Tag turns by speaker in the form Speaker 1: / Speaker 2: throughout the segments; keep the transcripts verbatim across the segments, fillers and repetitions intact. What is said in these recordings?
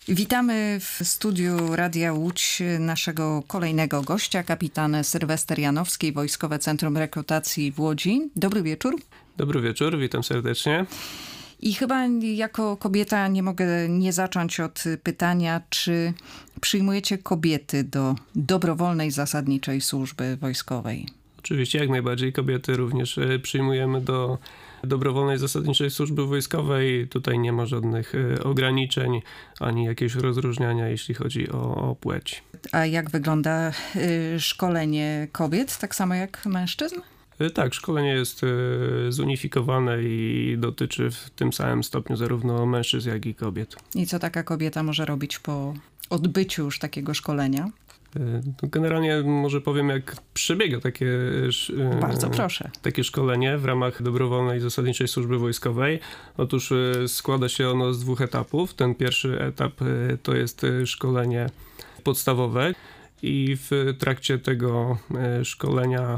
Speaker 1: Witamy w studiu Radia Łódź naszego kolejnego gościa, kapitan Sylwester Janowski, Wojskowe Centrum Rekrutacji w Łodzi. Dobry wieczór.
Speaker 2: Dobry wieczór, witam serdecznie.
Speaker 1: I chyba jako kobieta nie mogę nie zacząć od pytania, czy przyjmujecie kobiety do dobrowolnej zasadniczej służby wojskowej?
Speaker 2: Oczywiście, jak najbardziej. Kobiety również przyjmujemy do dobrowolnej zasadniczej służby wojskowej. Tutaj nie ma żadnych ograniczeń, ani jakiegoś rozróżniania, jeśli chodzi o, o płeć.
Speaker 1: A jak wygląda y, szkolenie kobiet, tak samo jak mężczyzn?
Speaker 2: Tak, szkolenie jest zunifikowane i dotyczy w tym samym stopniu zarówno mężczyzn, jak i kobiet.
Speaker 1: I co taka kobieta może robić po odbyciu już takiego szkolenia?
Speaker 2: Generalnie może powiem, jak przebiega takie,
Speaker 1: Bardzo proszę.
Speaker 2: takie szkolenie w ramach dobrowolnej zasadniczej służby wojskowej. Otóż składa się ono z dwóch etapów. Ten pierwszy etap to jest szkolenie podstawowe i w trakcie tego szkolenia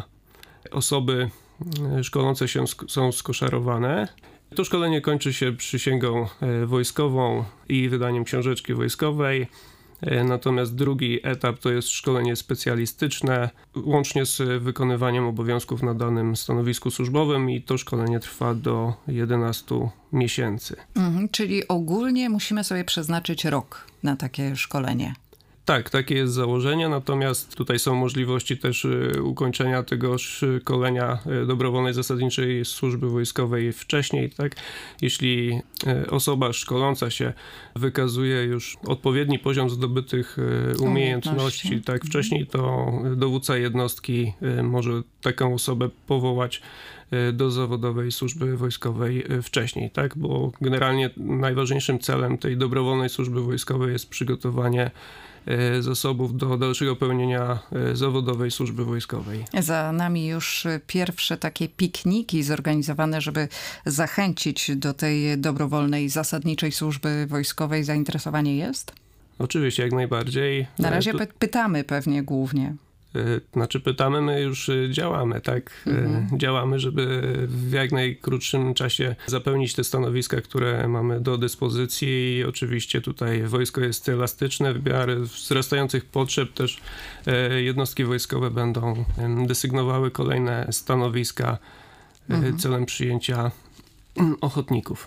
Speaker 2: osoby szkolące się są skoszarowane. To szkolenie kończy się przysięgą wojskową i wydaniem książeczki wojskowej. Natomiast drugi etap to jest szkolenie specjalistyczne, łącznie z wykonywaniem obowiązków na danym stanowisku służbowym i to szkolenie trwa do jedenastu miesięcy.
Speaker 1: Mhm, czyli ogólnie musimy sobie przeznaczyć rok na takie szkolenie.
Speaker 2: Tak, takie jest założenie, natomiast tutaj są możliwości też ukończenia tego szkolenia dobrowolnej zasadniczej służby wojskowej wcześniej, tak? Jeśli osoba szkoląca się wykazuje już odpowiedni poziom zdobytych umiejętności, umiejętności. tak, wcześniej to dowódca jednostki może taką osobę powołać do zawodowej służby wojskowej wcześniej, tak? Bo generalnie najważniejszym celem tej dobrowolnej służby wojskowej jest przygotowanie zasobów do dalszego pełnienia zawodowej służby wojskowej.
Speaker 1: Za nami już pierwsze takie pikniki zorganizowane, żeby zachęcić do tej dobrowolnej zasadniczej służby wojskowej. Zainteresowanie jest?
Speaker 2: Oczywiście, jak najbardziej.
Speaker 1: Na razie to... pytamy pewnie głównie.
Speaker 2: Znaczy pytamy, my już działamy, tak? Mhm. Działamy, żeby w jak najkrótszym czasie zapełnić te stanowiska, które mamy do dyspozycji i oczywiście tutaj wojsko jest elastyczne, w miarę wzrastających potrzeb też jednostki wojskowe będą desygnowały kolejne stanowiska mhm. celem przyjęcia ochotników.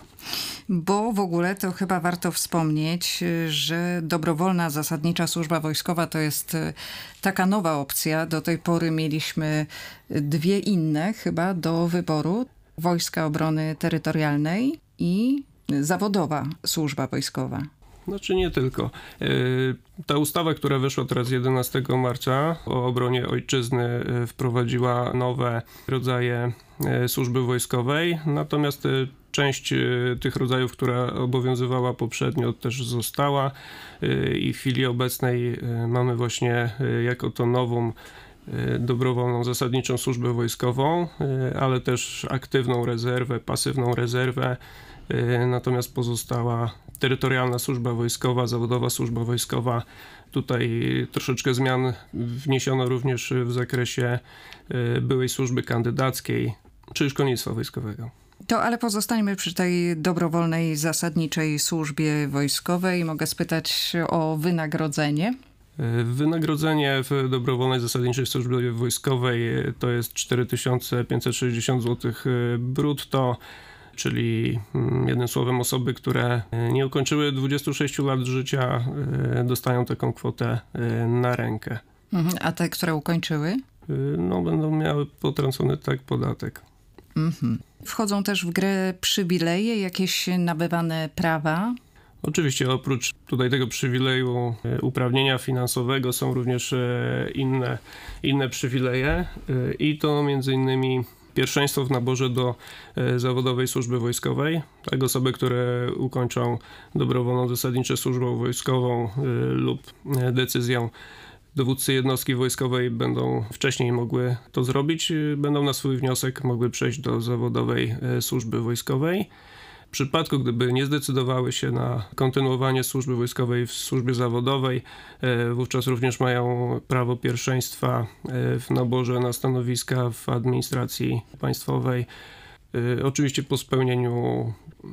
Speaker 1: Bo w ogóle to chyba warto wspomnieć, że dobrowolna zasadnicza służba wojskowa to jest taka nowa opcja. Do tej pory mieliśmy dwie inne chyba do wyboru. Wojska Obrony Terytorialnej i zawodowa służba wojskowa.
Speaker 2: Znaczy nie tylko. Ta ustawa, która wyszła teraz jedenastego marca o obronie ojczyzny, wprowadziła nowe rodzaje służby wojskowej, natomiast część tych rodzajów, która obowiązywała poprzednio, też została i w chwili obecnej mamy właśnie jako to nową dobrowolną zasadniczą służbę wojskową, ale też aktywną rezerwę, pasywną rezerwę, natomiast pozostała terytorialna służba wojskowa, zawodowa służba wojskowa. Tutaj troszeczkę zmian wniesiono również w zakresie byłej służby kandydackiej czy szkolnictwa wojskowego.
Speaker 1: To ale pozostańmy przy tej dobrowolnej zasadniczej służbie wojskowej. Mogę spytać o wynagrodzenie?
Speaker 2: Wynagrodzenie w dobrowolnej zasadniczej służbie wojskowej to jest cztery tysiące pięćset sześćdziesiąt złotych brutto, czyli jednym słowem osoby, które nie ukończyły dwudziestu sześciu lat życia, dostają taką kwotę na rękę.
Speaker 1: A te, które ukończyły?
Speaker 2: No, będą miały potrącony tak podatek.
Speaker 1: Mhm. Wchodzą też w grę przywileje, jakieś nabywane prawa?
Speaker 2: Oczywiście oprócz tutaj tego przywileju uprawnienia finansowego są również inne, inne przywileje i to między innymi pierwszeństwo w naborze do zawodowej służby wojskowej. Tak, osoby, które ukończą dobrowolną zasadniczą służbę wojskową lub decyzją dowódcy jednostki wojskowej będą wcześniej mogły to zrobić, będą na swój wniosek mogły przejść do zawodowej służby wojskowej. W przypadku, gdyby nie zdecydowały się na kontynuowanie służby wojskowej w służbie zawodowej, wówczas również mają prawo pierwszeństwa w naborze na stanowiska w administracji państwowej Oczywiście po spełnieniu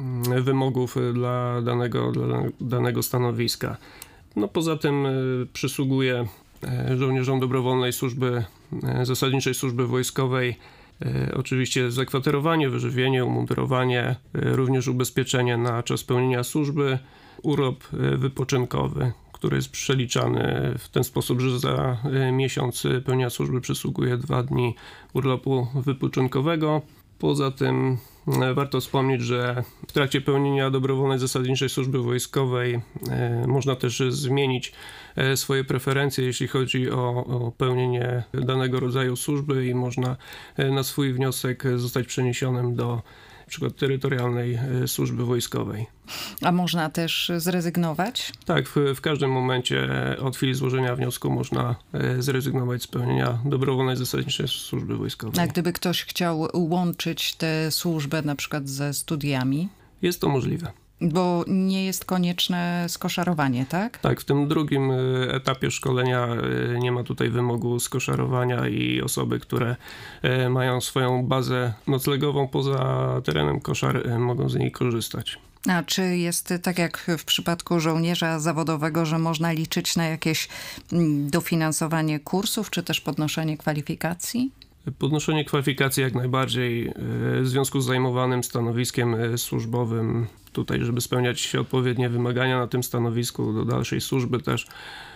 Speaker 2: wymogów dla danego, dla danego stanowiska. No poza tym przysługuje żołnierzom dobrowolnej służby, zasadniczej służby wojskowej oczywiście zakwaterowanie, wyżywienie, umundurowanie, również ubezpieczenie na czas pełnienia służby, urlop wypoczynkowy, który jest przeliczany w ten sposób, że za miesiąc pełnienia służby przysługuje dwa dni urlopu wypoczynkowego. Poza tym warto wspomnieć, że w trakcie pełnienia dobrowolnej zasadniczej służby wojskowej można też zmienić swoje preferencje, jeśli chodzi o, o pełnienie danego rodzaju służby i można na swój wniosek zostać przeniesionym do na przykład terytorialnej służby wojskowej.
Speaker 1: A można też zrezygnować?
Speaker 2: Tak, w, w każdym momencie od chwili złożenia wniosku można zrezygnować z pełnienia dobrowolnej zasadniczej służby wojskowej.
Speaker 1: A gdyby ktoś chciał łączyć tę służbę na przykład ze studiami?
Speaker 2: Jest to możliwe.
Speaker 1: Bo nie jest konieczne skoszarowanie, tak?
Speaker 2: Tak, w tym drugim etapie szkolenia nie ma tutaj wymogu skoszarowania i osoby, które mają swoją bazę noclegową poza terenem koszar, mogą z niej korzystać.
Speaker 1: A czy jest tak jak w przypadku żołnierza zawodowego, że można liczyć na jakieś dofinansowanie kursów, czy też podnoszenie kwalifikacji?
Speaker 2: Podnoszenie kwalifikacji jak najbardziej w związku z zajmowanym stanowiskiem służbowym. Tutaj, żeby spełniać odpowiednie wymagania na tym stanowisku do dalszej służby też,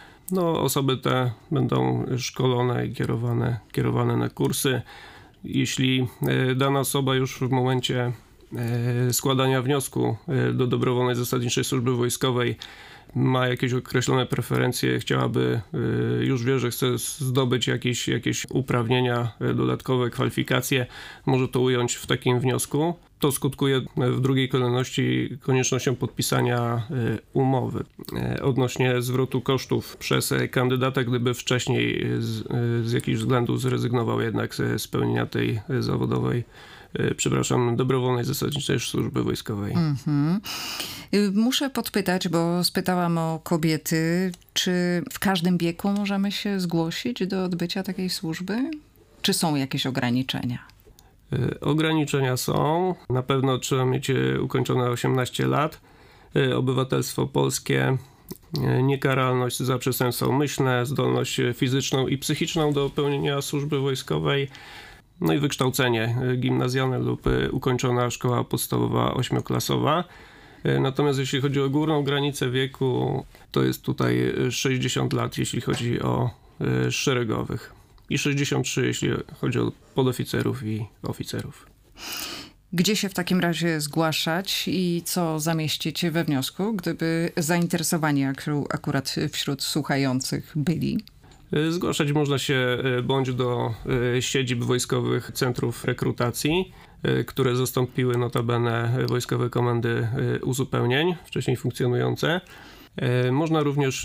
Speaker 2: no osoby te będą szkolone i kierowane, kierowane na kursy. Jeśli dana osoba już w momencie składania wniosku do dobrowolnej zasadniczej służby wojskowej ma jakieś określone preferencje, chciałaby, już wie, że chce zdobyć jakieś, jakieś uprawnienia, dodatkowe kwalifikacje, może to ująć w takim wniosku. To skutkuje w drugiej kolejności koniecznością podpisania umowy odnośnie zwrotu kosztów przez kandydata, gdyby wcześniej z, z jakichś względów zrezygnował jednak z spełnienia tej zawodowej, przepraszam, dobrowolnej zasadniczej służby wojskowej.
Speaker 1: Mm-hmm. Muszę podpytać, bo spytałam o kobiety, czy w każdym wieku możemy się zgłosić do odbycia takiej służby? Czy są jakieś ograniczenia?
Speaker 2: Ograniczenia są. Na pewno trzeba mieć ukończone osiemnaście lat, obywatelstwo polskie, niekaralność za przestępstwa umyślne, zdolność fizyczną i psychiczną do pełnienia służby wojskowej, no i wykształcenie gimnazjalne lub ukończona szkoła podstawowa ośmioklasowa. Natomiast jeśli chodzi o górną granicę wieku, to jest tutaj sześćdziesiąt lat, jeśli chodzi o szeregowych, i sześćdziesiąt trzy, jeśli chodzi o podoficerów i oficerów.
Speaker 1: Gdzie się w takim razie zgłaszać i co zamieścić we wniosku, gdyby zainteresowani akurat wśród słuchających byli?
Speaker 2: Zgłaszać można się bądź do siedzib wojskowych centrów rekrutacji, które zastąpiły notabene Wojskowe Komendy Uzupełnień, wcześniej funkcjonujące. Można również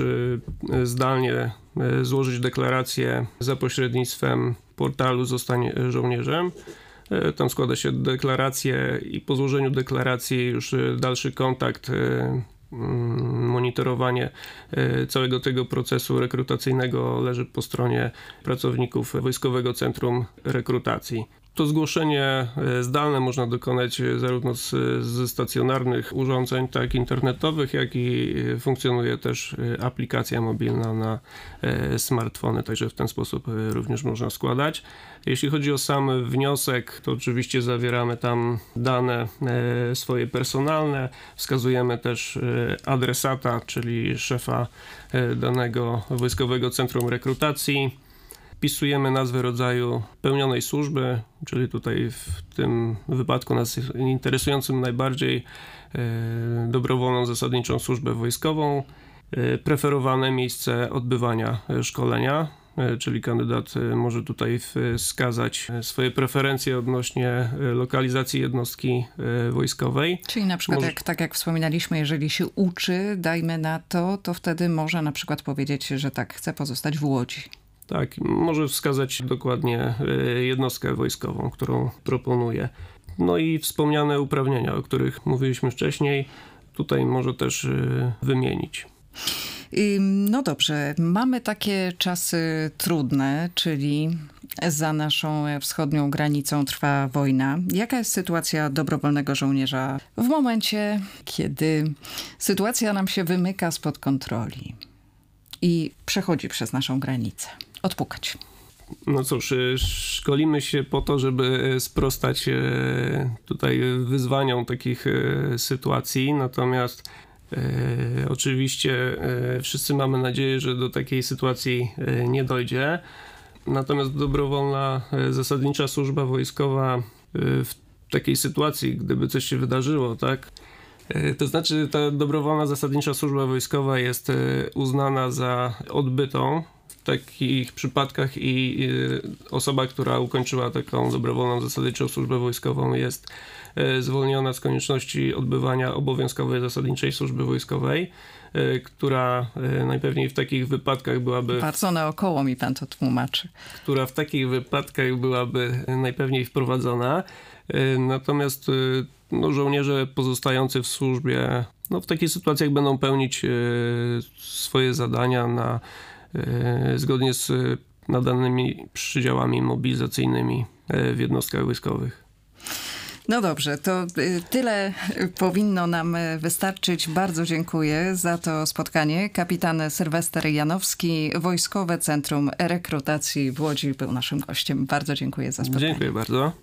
Speaker 2: zdalnie złożyć deklarację za pośrednictwem portalu Zostań żołnierzem. Tam składa się deklarację i po złożeniu deklaracji już dalszy kontakt, monitorowanie całego tego procesu rekrutacyjnego leży po stronie pracowników Wojskowego Centrum Rekrutacji. To zgłoszenie zdalne można dokonać zarówno z, ze stacjonarnych urządzeń, tak internetowych, jak i funkcjonuje też aplikacja mobilna na smartfony, także w ten sposób również można składać. Jeśli chodzi o sam wniosek, to oczywiście zawieramy tam dane swoje personalne, wskazujemy też adresata, czyli szefa danego Wojskowego Centrum Rekrutacji. Wpisujemy nazwę rodzaju pełnionej służby, czyli tutaj w tym wypadku nas interesującym najbardziej e, dobrowolną zasadniczą służbę wojskową, e, preferowane miejsce odbywania szkolenia, e, czyli kandydat może tutaj wskazać swoje preferencje odnośnie lokalizacji jednostki e, wojskowej.
Speaker 1: Czyli na przykład, może... jak, tak jak wspominaliśmy, jeżeli się uczy, dajmy na to, to wtedy może na przykład powiedzieć, że tak, chce pozostać w Łodzi.
Speaker 2: Tak, może wskazać dokładnie jednostkę wojskową, którą proponuje. No i wspomniane uprawnienia, o których mówiliśmy wcześniej, tutaj może też wymienić.
Speaker 1: No dobrze, mamy takie czasy trudne, czyli za naszą wschodnią granicą trwa wojna. Jaka jest sytuacja dobrowolnego żołnierza w momencie, kiedy sytuacja nam się wymyka spod kontroli i przechodzi przez naszą granicę? Odpukać.
Speaker 2: No cóż, szkolimy się po to, żeby sprostać tutaj wyzwaniom takich sytuacji, natomiast E, oczywiście e, wszyscy mamy nadzieję, że do takiej sytuacji e, nie dojdzie. Natomiast dobrowolna, e, zasadnicza służba wojskowa e, w takiej sytuacji, gdyby coś się wydarzyło, tak? E, to znaczy ta dobrowolna, zasadnicza służba wojskowa jest e, uznana za odbytą w takich przypadkach i e, osoba, która ukończyła taką dobrowolną, zasadniczą służbę wojskową jest zwolniona z konieczności odbywania obowiązkowej zasadniczej służby wojskowej, która najpewniej w takich wypadkach byłaby...
Speaker 1: Bardzo naokoło mi pan to tłumaczy.
Speaker 2: Która w takich wypadkach byłaby najpewniej wprowadzona. Natomiast no, żołnierze pozostający w służbie no, w takich sytuacjach będą pełnić swoje zadania na, zgodnie z nadanymi przydziałami mobilizacyjnymi w jednostkach wojskowych.
Speaker 1: No dobrze, to tyle powinno nam wystarczyć. Bardzo dziękuję za to spotkanie. Kapitan Sylwester Janowski, Wojskowe Centrum Rekrutacji w Łodzi był naszym gościem. Bardzo dziękuję za spotkanie.
Speaker 2: Dziękuję bardzo.